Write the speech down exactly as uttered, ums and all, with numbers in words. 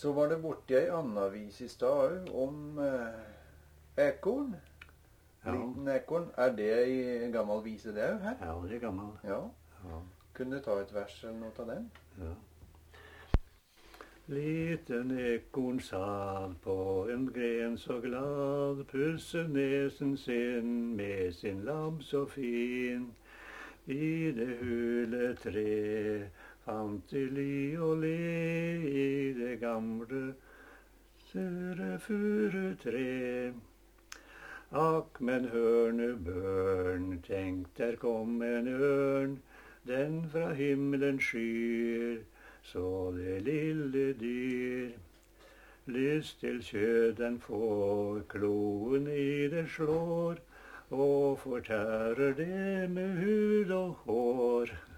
Så var det borti ei anna vis i stad om eh, ekorn. Ja. Liten ekorn. Er det ei gammel vise det her? Ja, det er gammel. Ja. Ja. Kunne du ta et vers eller noe av den? Ja. Liten ekorn satt på en gren så glad, pusset nesen sin med sin labb så fin. I det hule tre fant de ly og le, i det gamle sure furutre. Akk, men hørnebørn, tenk der kom en ørn, den fra himmelen skyr, så det lille dyr. Lyst til kjød den får, kloen i det slår, og fortærer det med hud og hår.